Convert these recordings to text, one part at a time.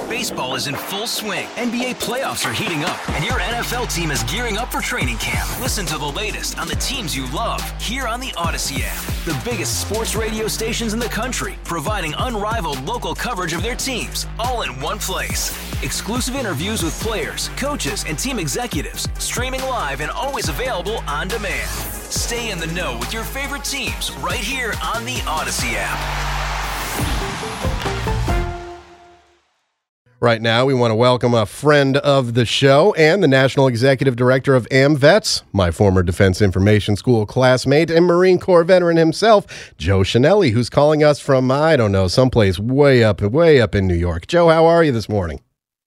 Baseball is in full swing. NBA playoffs are heating up, and your NFL team is gearing up for training camp. Listen to the latest on the teams you love here on the Odyssey app. The biggest sports radio stations in the country, providing unrivaled local coverage of their teams, all in one place. Exclusive interviews with players, coaches, and team executives, streaming live and always available on demand. Stay in the know with your favorite teams right here on the Odyssey app. Right now, we want to welcome a friend of the show and the National Executive Director of AMVETS, my former Defense Information School classmate and Marine Corps veteran himself, Joe Chenelly, who's calling us from, I don't know, someplace way up in New York. Joe, how are you this morning?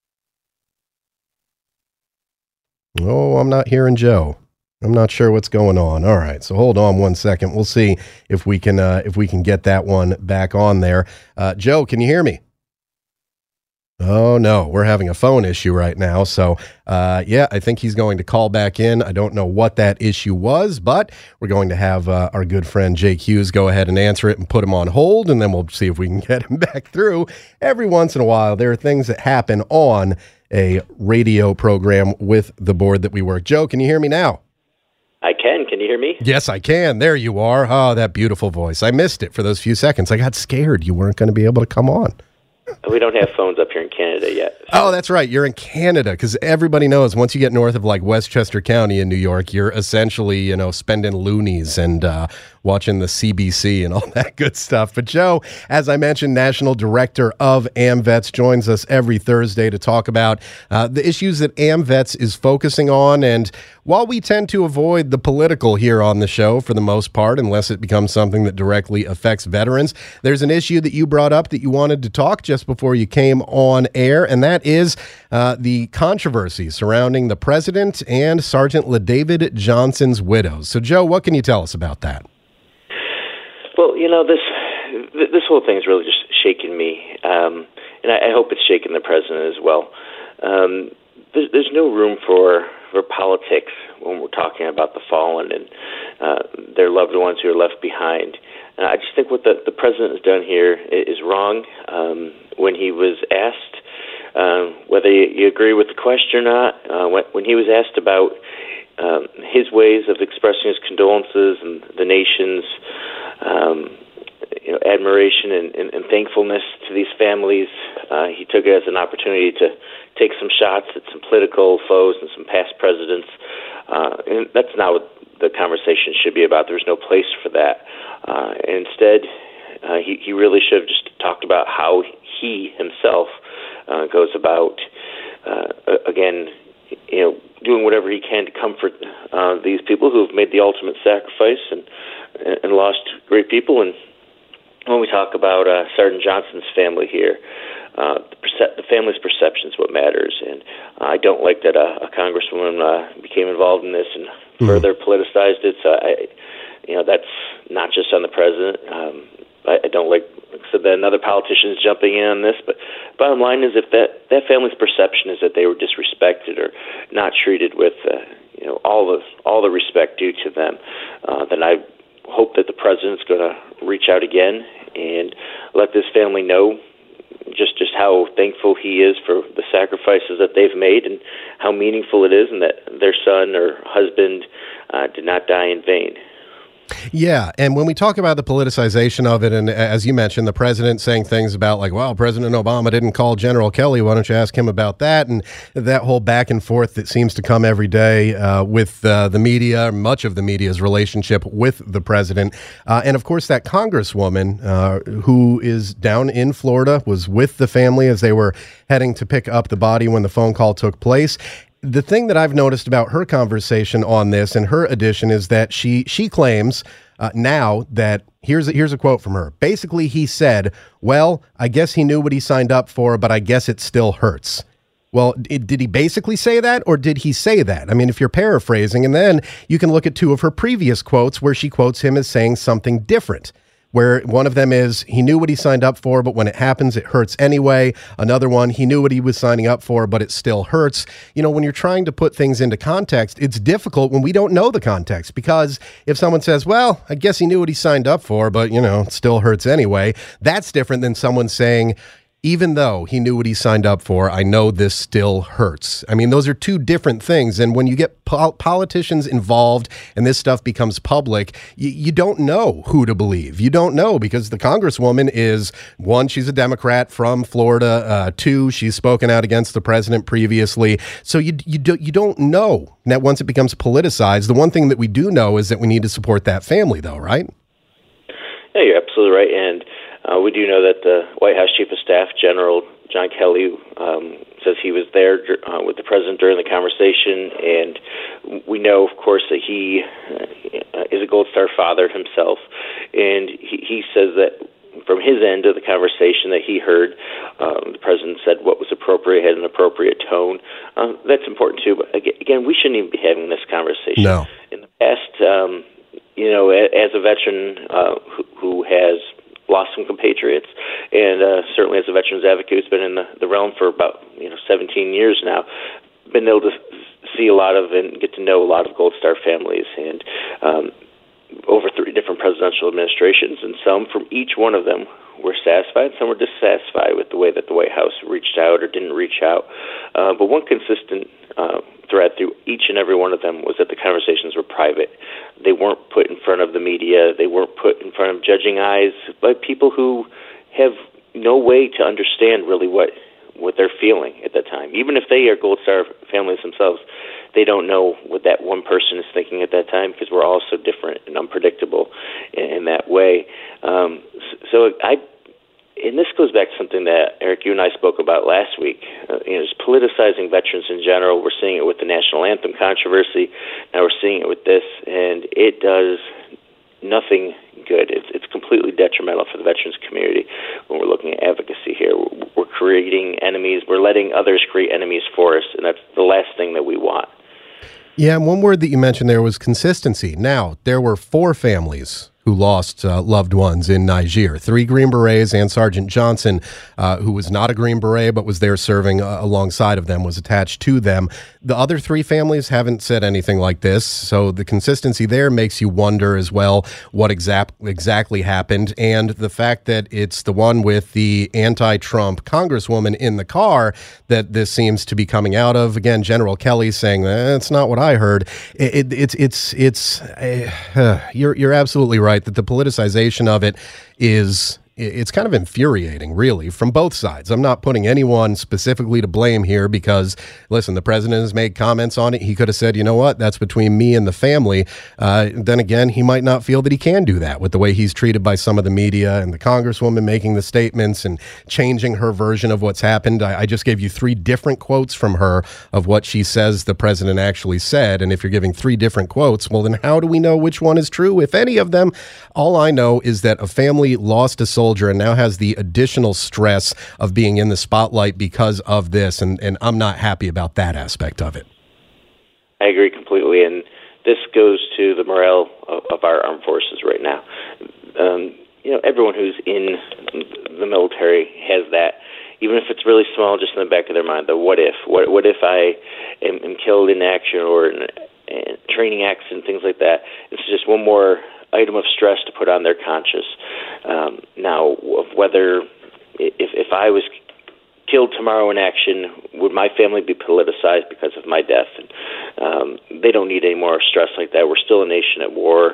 Oh, I'm not hearing Joe. I'm not sure what's going on. All right, so hold on one second. We'll see if we can get that one back on there. Joe, can you hear me? Oh, no, we're having a phone issue right now. So, I think he's going to call back in. I don't know what that issue was, but we're going to have our good friend Jake Hughes go ahead and answer it and put him on hold, and then we'll see if we can get him back through. Every once in a while, there are things that happen on a radio program with the board that we work. Joe, can you hear me now? I can. Can you hear me? Yes, I can. There you are. Oh, that beautiful voice. I missed it for those few seconds. I got scared you weren't going to be able to come on. We don't have phones up here in Canada yet. Oh, that's right. You're in Canada, because everybody knows once you get north of like Westchester County in New York, you're essentially, spending loonies and watching the CBC and all that good stuff. But Joe, as I mentioned, National Director of AMVETS, joins us every Thursday to talk about the issues that AMVETS is focusing on. And while we tend to avoid the political here on the show for the most part, unless it becomes something that directly affects veterans, there's an issue that you brought up that you wanted to talk just before you came on air, and that is the controversy surrounding the president and Sergeant LaDavid Johnson's widows. So, Joe, what can you tell us about that? Well, this whole thing is really just shaking me, and I hope it's shaking the president as well. There's no room for politics when we're talking about the fallen and their loved ones who are left behind. And I just think what the president has done here is wrong. When he was asked whether you agree with the question or not, when he was asked about his ways of expressing his condolences and the nation's admiration and thankfulness to these families, he took it as an opportunity to take some shots at some political foes and some past presidents. And that's not what the conversation should be about. There's no place for that. Instead, he really should have just talked about how he himself goes about, doing whatever he can to comfort these people who have made the ultimate sacrifice and lost great people. And when we talk about Sergeant Johnson's family here, the family's perception is what matters. And I don't like that a congresswoman became involved in this and further politicized it. So that's not just on the president. I don't like so that another politician is jumping in on this. But bottom line is, if that family's perception is that they were disrespected or not treated with all the respect due to them, then I hope that the president's going to reach out again and let this family know just how thankful he is for the sacrifices that they've made and how meaningful it is, and that their son or husband did not die in vain. Yeah, and when we talk about the politicization of it, and as you mentioned, the president saying things about like, well, President Obama didn't call General Kelly, why don't you ask him about that? And that whole back and forth that seems to come every day with the media, much of the media's relationship with the president. And of course, that congresswoman who is down in Florida was with the family as they were heading to pick up the body when the phone call took place. The thing that I've noticed about her conversation on this and her addition is that she claims now that here's a quote from her. Basically, he said, well, I guess he knew what he signed up for, but I guess it still hurts. Well, did he basically say that, or did he say that? I mean, if you're paraphrasing, and then you can look at two of her previous quotes where she quotes him as saying something different, where one of them is, he knew what he signed up for, but when it happens, it hurts anyway. Another one, he knew what he was signing up for, but it still hurts. When you're trying to put things into context, it's difficult when we don't know the context, because if someone says, well, I guess he knew what he signed up for, but, it still hurts anyway, that's different than someone saying, even though he knew what he signed up for, I know this still hurts. I mean, those are two different things. And when you get politicians involved and this stuff becomes public, you don't know who to believe. You don't know, because the Congresswoman is, one, she's a Democrat from Florida. Two, she's spoken out against the president previously. So you don't know that once it becomes politicized. The one thing that we do know is that we need to support that family, though, right? Yeah, you're absolutely right. And we do know that the White House Chief of Staff, General John Kelly, says he was there with the president during the conversation. And we know, of course, that he is a Gold Star father himself. And he says that from his end of the conversation that he heard, the president said what was appropriate, had an appropriate tone. That's important, too. But again, we shouldn't even be having this conversation. No. In the past, as a veteran who has lost some compatriots, and certainly as a veterans advocate who's been in the realm for about 17 years now, been able to see a lot of and get to know a lot of Gold Star families, and over 3 different presidential administrations, and some from each one of them were satisfied, some were dissatisfied with the way that the White House reached out or didn't reach out. But one consistent thread through each and every one of them was that the conversations were private. They weren't put in front of the media. They weren't put in front of judging eyes by people who have no way to understand really what they're feeling at that time. Even if they are Gold Star families themselves, they don't know what that one person is thinking at that time, because we're all so different and unpredictable in that way. And this goes back to something that, Eric, you and I spoke about last week. Just politicizing veterans in general. We're seeing it with the national anthem controversy. Now we're seeing it with this, and it does nothing good. It's completely detrimental for the veterans community when we're looking at advocacy here. We're creating enemies. We're letting others create enemies for us, and that's the last thing that we want. Yeah, and one word that you mentioned there was consistency. Now, there were 4 families who lost loved ones in Niger. 3 Green Berets and Sergeant Johnson, who was not a Green Beret but was there serving alongside of them, was attached to them. The other 3 families haven't said anything like this, so the consistency there makes you wonder as well what exactly happened, and the fact that it's the one with the anti-Trump Congresswoman in the car that this seems to be coming out of. Again, General Kelly saying that's not what I heard. You're absolutely right that the politicization of it it's kind of infuriating, really, from both sides. I'm not putting anyone specifically to blame here because, listen, the president has made comments on it. He could have said, you know what, that's between me and the family. Then again, he might not feel that he can do that with the way he's treated by some of the media and the Congresswoman making the statements and changing her version of what's happened. I just gave you 3 different quotes from her of what she says the president actually said. And if you're giving 3 different quotes, well, then how do we know which one is true, if any of them? All I know is that a family lost a soldier and now has the additional stress of being in the spotlight because of this, and I'm not happy about that aspect of it. I agree completely, and this goes to the morale of our armed forces right now. Everyone who's in the military has that, even if it's really small, just in the back of their mind, the what if. What if I am killed in action or in a training accident, things like that. It's just one more item of stress to put on their conscience. Now, whether if I was killed tomorrow in action, would my family be politicized because of my death? And they don't need any more stress like that. We're still a nation at war.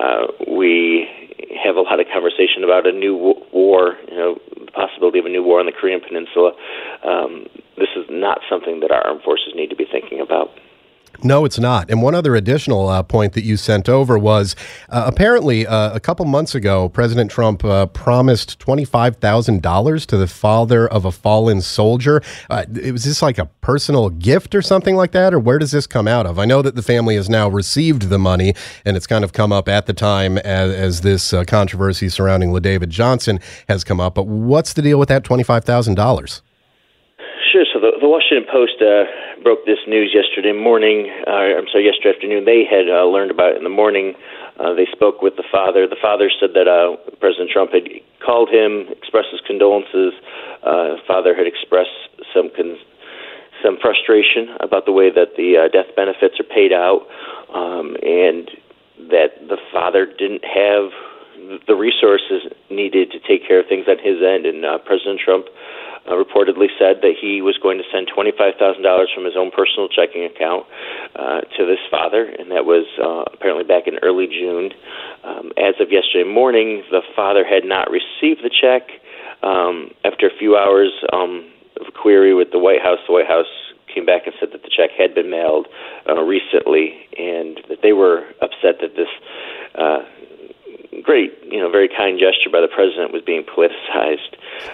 We have a lot of conversation about a new war, the possibility of a new war on the Korean Peninsula. This is not something that our armed forces need to be thinking about. No, it's not. And one other additional point that you sent over was apparently a couple months ago, President Trump promised $25,000 to the father of a fallen soldier. Was this like a personal gift or something like that? Or where does this come out of? I know that the family has now received the money, and it's kind of come up at the time as this controversy surrounding LaDavid Johnson has come up. But what's the deal with that $25,000? Sure. So the Washington Post broke this news yesterday afternoon. They had learned about it in the morning. They spoke with the father. The father said that President Trump had called him, expressed his condolences. The father had expressed some frustration about the way that the death benefits are paid out, and that the father didn't have the resources needed to take care of things on his end. And President Trump reportedly said that he was going to send $25,000 from his own personal checking account to this father, and that was apparently back in early June. As of yesterday morning, the father had not received the check. After a few hours of a query with the White House came back and said that the check had been mailed recently, and that they were upset that this great, very kind gesture by the president was being politicized.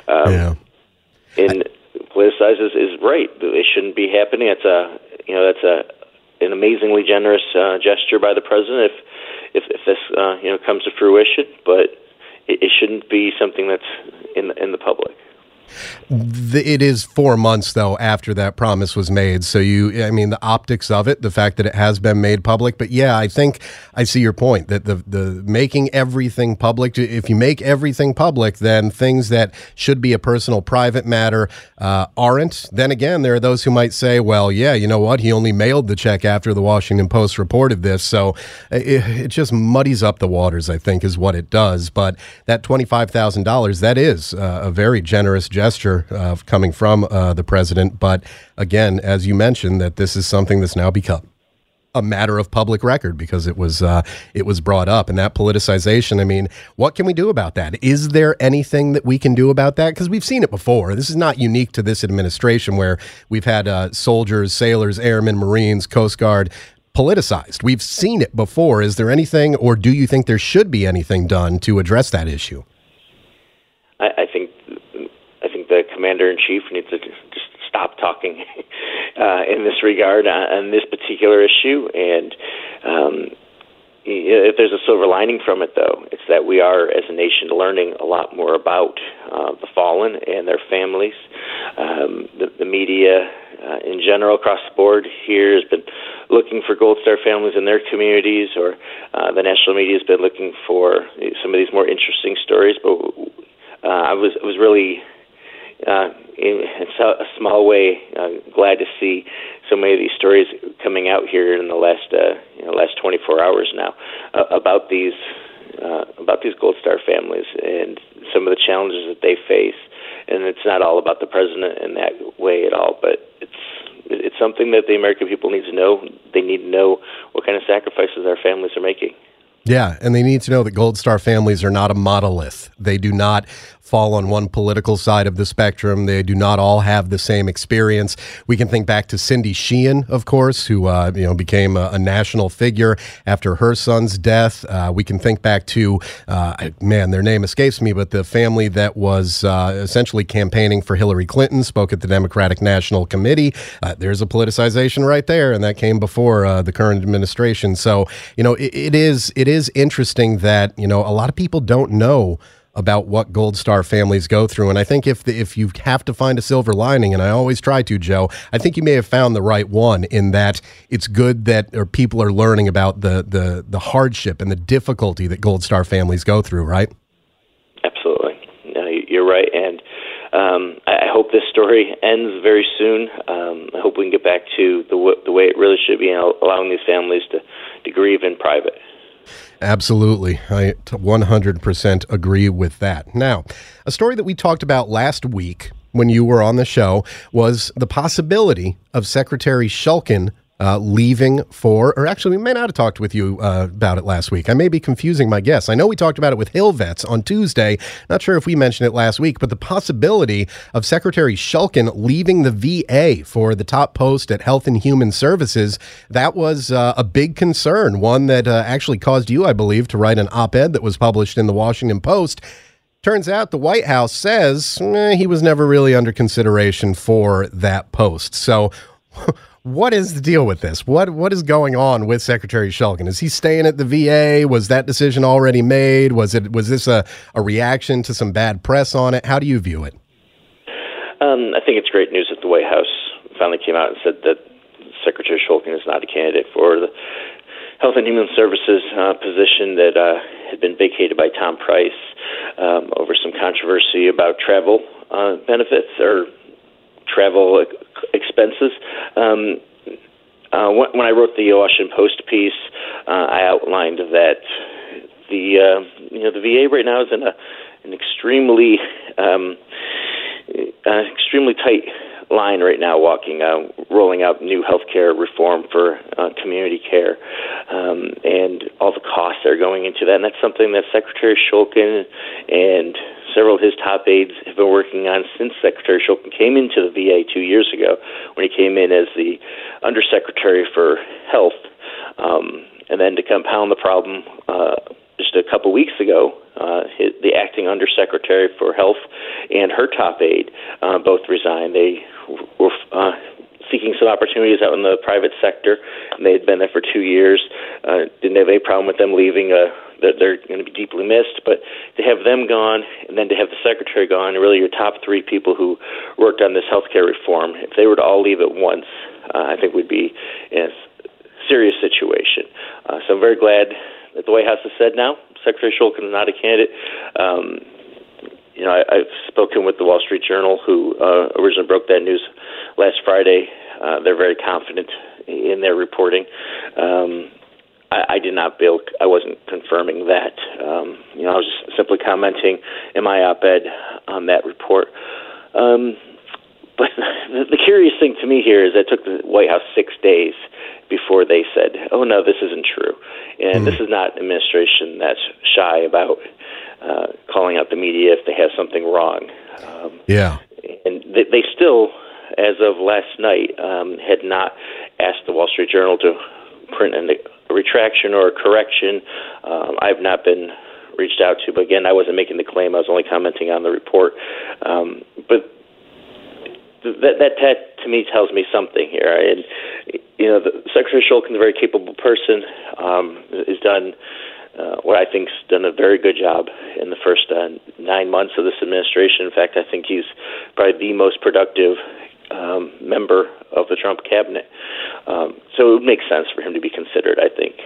And politicized is right. It shouldn't be happening. That's an amazingly generous gesture by the president if this comes to fruition, but it shouldn't be something that's in the public. It is 4 months, though, after that promise was made. So the optics of it, the fact that it has been made public. But yeah, I think I see your point that the making everything public, if you make everything public, then things that should be a personal, private matter aren't. Then again, there are those who might say, well, yeah, you know what? He only mailed the check after the Washington Post reported this. So it just muddies up the waters, I think, is what it does. But that $25,000, that is a very generous gesture coming from the president. But again, as you mentioned, that this is something that's now become a matter of public record because it was brought up, and that politicization. What can we do about that? Is there anything that we can do about that? Because we've seen it before. This is not unique to this administration, where we've had soldiers, sailors, airmen, Marines, Coast Guard politicized. We've seen it before. Is there anything, or do you think there should be anything done to address that issue? I think the commander-in-chief needs to just stop talking in this regard on this particular issue. And if there's a silver lining from it, though, it's that we are, as a nation, learning a lot more about the fallen and their families. The media in general across the board here has been looking for Gold Star families in their communities, or the national media has been looking for some of these more interesting stories. But I was really, in a small way, glad to see so many of these stories coming out here in the last 24 hours now about these Gold Star families and some of the challenges that they face. And it's not all about the president in that way at all, but it's something that the American people need to know. They need to know what kind of sacrifices our families are making. Yeah, and they need to know that Gold Star families are not a monolith. They do not fall on one political side of the spectrum. They do not all have the same experience. We can think back to Cindy Sheehan, of course, who became a national figure after her son's death. We can think back to, their name escapes me, but the family that was essentially campaigning for Hillary Clinton, spoke at the Democratic National Committee. There's a politicization right there, and that came before the current administration. So, it is interesting that, a lot of people don't know about what Gold Star families go through. And I think if you have to find a silver lining, and I always try to, Joe, I think you may have found the right one, in that it's good that people are learning about the hardship and the difficulty that Gold Star families go through, right? Absolutely. No, you're right. And I hope this story ends very soon. I hope we can get back to the way it really should be, and allowing these families to grieve in private. Absolutely. I 100% agree with that. Now, a story that we talked about last week when you were on the show was the possibility of Secretary Shulkin leaving or actually, we may not have talked with you about it last week. I may be confusing my guests. I know we talked about it with Hill Vets on Tuesday. Not sure if we mentioned it last week, but the possibility of Secretary Shulkin leaving the VA for the top post at Health and Human Services, that was a big concern, one that actually caused you, I believe, to write an op-ed that was published in the Washington Post. Turns out the White House says he was never really under consideration for that post. So what is the deal with this? What is going on with Secretary Shulkin? Is he staying at the VA? Was that decision already made? Was this a reaction to some bad press on it? How do you view it? I think it's great news that the White House finally came out and said that Secretary Shulkin is not a candidate for the Health and Human Services position that had been vacated by Tom Price over some controversy about travel benefits or travel expenses. When I wrote the Washington Post piece, I outlined that the VA right now is in an extremely an extremely tight line right now, rolling out new healthcare reform for community care, and all the costs that are going into that. And that's something that Secretary Shulkin and several of his top aides have been working on since Secretary Shulkin came into the VA 2 years ago, when he came in as the Undersecretary for Health. And then to compound the problem, just a couple weeks ago, the acting Undersecretary for Health and her top aide both resigned. They were seeking some opportunities out in the private sector, and they had been there for 2 years. Didn't have any problem with them leaving. That they're going to be deeply missed, but to have them gone and then to have the secretary gone, really your top three people who worked on this healthcare reform, if they were to all leave at once, I think we'd be in a serious situation. So I'm very glad that the White House has said now Secretary Shulkin is not a candidate. I've spoken with the Wall Street Journal, who originally broke that news last Friday. They're very confident in their reporting. I did not bill. I wasn't confirming that. I was just simply commenting in my op-ed on that report. But the curious thing to me here is that it took the White House 6 days before they said, "Oh no, this isn't true," and this is not an administration that's shy about calling out the media if they have something wrong. And they still, as of last night, had not asked the Wall Street Journal to print a retraction or a correction. I've not been reached out to, but again, I wasn't making the claim. I was only commenting on the report. But that to me tells me something here. And the Secretary Shulkin is a very capable person. Has done what I think's done a very good job in the first 9 months of this administration. In fact, I think he's probably the most productive member of the Trump cabinet. So it would make sense for him to be considered, I think.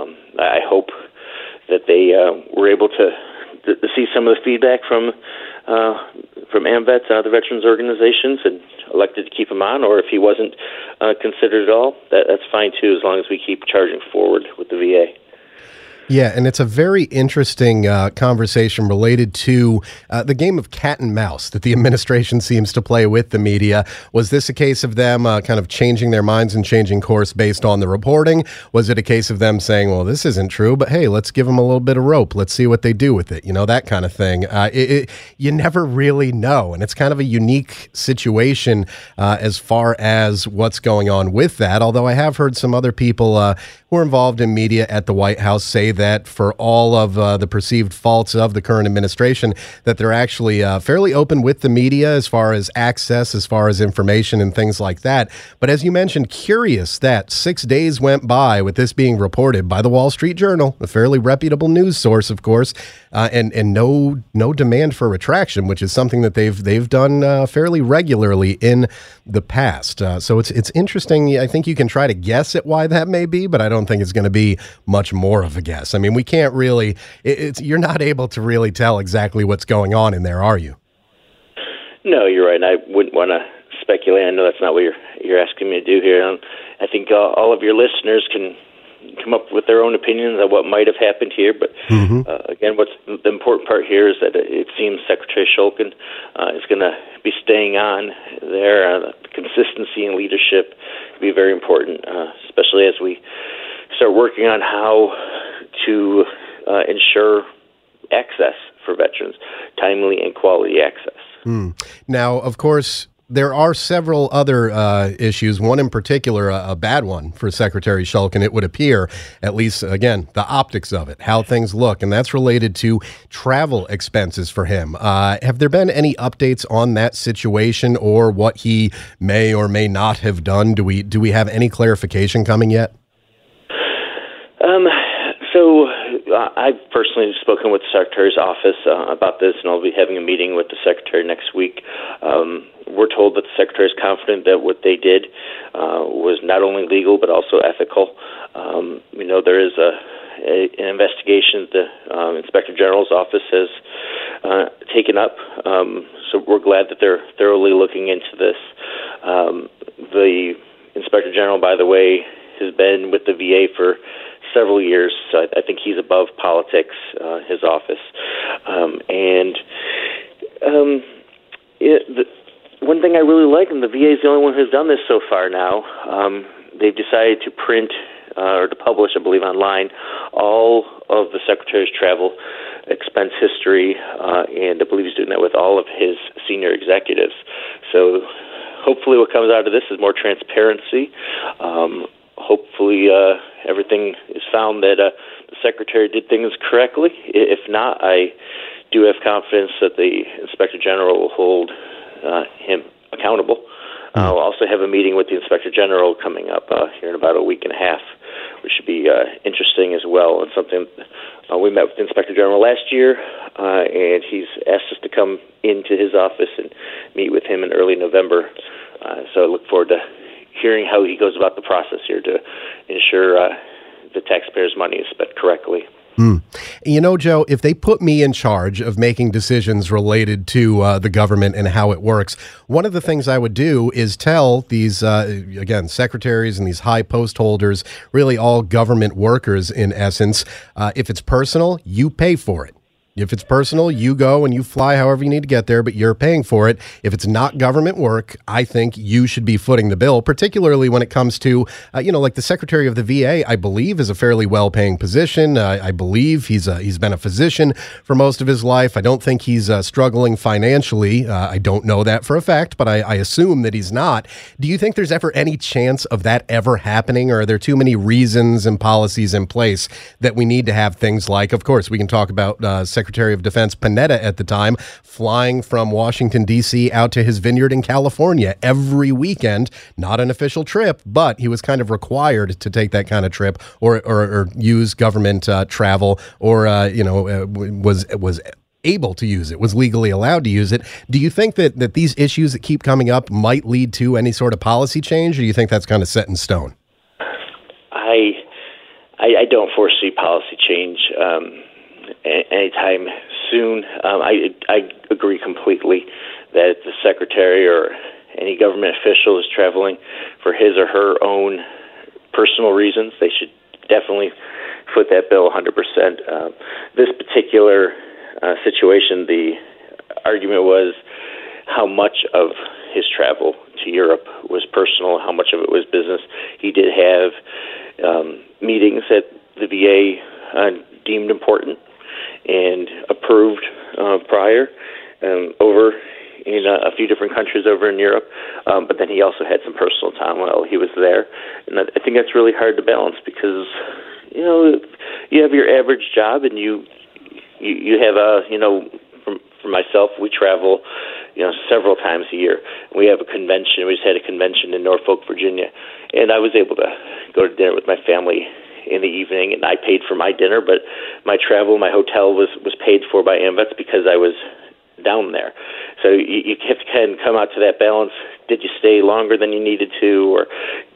I hope that they were able to see some of the feedback from AMVETS and other veterans organizations and elected to keep him on, or if he wasn't considered at all, that's fine too, as long as we keep charging forward with the VA. Yeah, and it's a very interesting conversation related to the game of cat and mouse that the administration seems to play with the media. Was this a case of them kind of changing their minds and changing course based on the reporting? Was it a case of them saying, well, this isn't true, but hey, let's give them a little bit of rope. Let's see what they do with it. That kind of thing. You never really know, and it's kind of a unique situation as far as what's going on with that, although I have heard some other people who are involved in media at the White House say that for all of the perceived faults of the current administration, that they're actually fairly open with the media as far as access, as far as information and things like that. But as you mentioned, curious that 6 days went by with this being reported by the Wall Street Journal, a fairly reputable news source, of course, and no demand for retraction, which is something that they've done fairly regularly in the past. So it's interesting. I think you can try to guess at why that may be, but I don't think it's going to be much more of a guess. I mean, we can't really, you're not able to really tell exactly what's going on in there, are you? No, you're right. And I wouldn't want to speculate. I know that's not what you're asking me to do here. I think all of your listeners can come up with their own opinions on what might have happened here. But again, what's the important part here is that it seems Secretary Shulkin is going to be staying on there. Consistency and leadership will be very important, especially as we start working on how to ensure access for veterans, timely and quality access. Now, of course, there are several other issues, one in particular, a bad one for Secretary Shulkin, it would appear, at least, again, the optics of it, how things look, and that's related to travel expenses for him. Have there been any updates on that situation or what he may or may not have done? Do we have any clarification coming yet? So I've personally spoken with the Secretary's office about this, and I'll be having a meeting with the Secretary next week. We're told that the Secretary is confident that what they did was not only legal but also ethical. There is an investigation that the Inspector General's office has taken up, so we're glad that they're thoroughly looking into this. The Inspector General, by the way, has been with the VA for several years, so I think he's above politics, his office. one thing I really like, and the VA is the only one who's done this so far now, they've decided to print or to publish, I believe, online all of the Secretary's travel expense history, and I believe he's doing that with all of his senior executives. So hopefully what comes out of this is more transparency. Hopefully everything is found that the Secretary did things correctly. If not, I do have confidence that the Inspector General will hold him accountable. We'll also have a meeting with the Inspector General coming up here in about a week and a half, which should be interesting as well. And something we met with the Inspector General last year, and he's asked us to come into his office and meet with him in early November. So I look forward to hearing how he goes about the process here to ensure the taxpayers' money is spent correctly. You know, Joe, if they put me in charge of making decisions related to the government and how it works, one of the things I would do is tell these, again, secretaries and these high post holders, really all government workers in essence, if it's personal, you pay for it. If it's personal, you go and you fly however you need to get there, but you're paying for it. If it's not government work, I think you should be footing the bill, particularly when it comes to, like the Secretary of the VA, I believe, is a fairly well-paying position. I believe he's been a physician for most of his life. I don't think he's struggling financially. I don't know that for a fact, but I assume that he's not. Do you think there's ever any chance of that ever happening, or are there too many reasons and policies in place that we need to have things like, of course, we can talk about Secretary of Defense Panetta at the time, flying from Washington, D.C. out to his vineyard in California every weekend. Not an official trip, but he was kind of required to take that kind of trip or use government travel or, was able to use it, was legally allowed to use it. Do you think that these issues that keep coming up might lead to any sort of policy change, or do you think that's kind of set in stone? I don't foresee policy change anytime soon. I agree completely that the Secretary or any government official is traveling for his or her own personal reasons. They should definitely foot that bill 100%. This particular situation, the argument was how much of his travel to Europe was personal, how much of it was business. He did have meetings that the VA deemed important and approved prior over in a few different countries over in Europe, but then he also had some personal time while he was there, and I think that's really hard to balance because you have your average job and you have for myself, we travel several times a year. We have a convention. We just had a convention in Norfolk, Virginia, and I was able to go to dinner with my family in the evening, and I paid for my dinner, but my travel, my hotel was paid for by AMVETS because I was down there. So you have to kind of come out to that balance. Did you stay longer than you needed to, or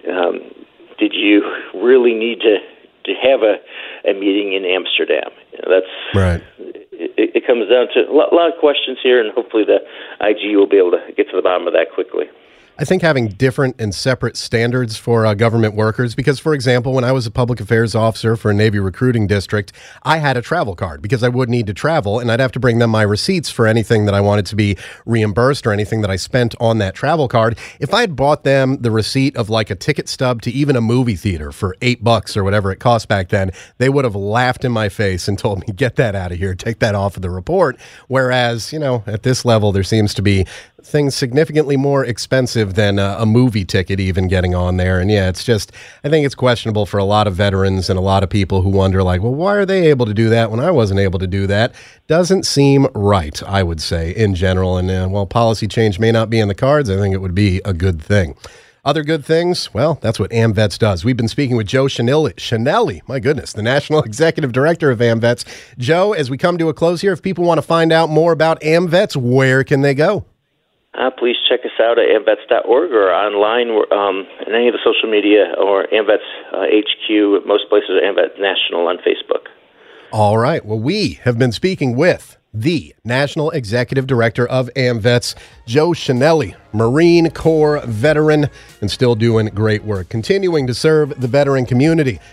did you really need to have a meeting in Amsterdam? That's right. It comes down to a lot of questions here, and hopefully the IG will be able to get to the bottom of that quickly. I think having different and separate standards for government workers, because, for example, when I was a public affairs officer for a Navy recruiting district, I had a travel card because I would need to travel, and I'd have to bring them my receipts for anything that I wanted to be reimbursed or anything that I spent on that travel card. If I had bought them the receipt of like a ticket stub to even a movie theater for $8 or whatever it cost back then, they would have laughed in my face and told me, get that out of here, take that off of the report. Whereas, at this level, there seems to be things significantly more expensive than a movie ticket even getting on there. And yeah, it's just, I think it's questionable for a lot of veterans and a lot of people who wonder like, well, why are they able to do that when I wasn't able to do that? Doesn't seem right, I would say, in general. And while policy change may not be in the cards, I think it would be a good thing. Other good things? Well, that's what AMVETS does. We've been speaking with Joe Chenelli, my goodness, the National Executive Director of AMVETS. Joe, as we come to a close here, if people want to find out more about AMVETS, where can they go? Please check us out at amvets.org or online in any of the social media or AMVETS HQ, most places are AMVETS National on Facebook. All right. Well, we have been speaking with the National Executive Director of AMVETS, Joe Chenelli, Marine Corps veteran, and still doing great work, continuing to serve the veteran community. Hey,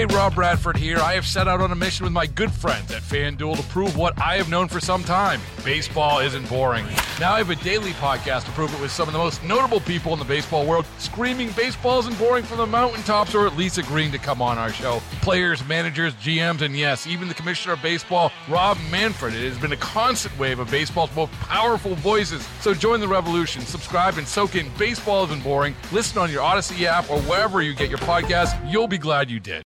Hey, Rob Bradford here. I have set out on a mission with my good friends at FanDuel to prove what I have known for some time. Baseball isn't boring. Now I have a daily podcast to prove it with some of the most notable people in the baseball world, screaming baseball isn't boring from the mountaintops, or at least agreeing to come on our show. Players, managers, GMs, and yes, even the commissioner of baseball, Rob Manfred. It has been a constant wave of baseball's most powerful voices. So join the revolution. Subscribe and soak in Baseball Isn't Boring. Listen on your Odyssey app or wherever you get your podcasts. You'll be glad you did.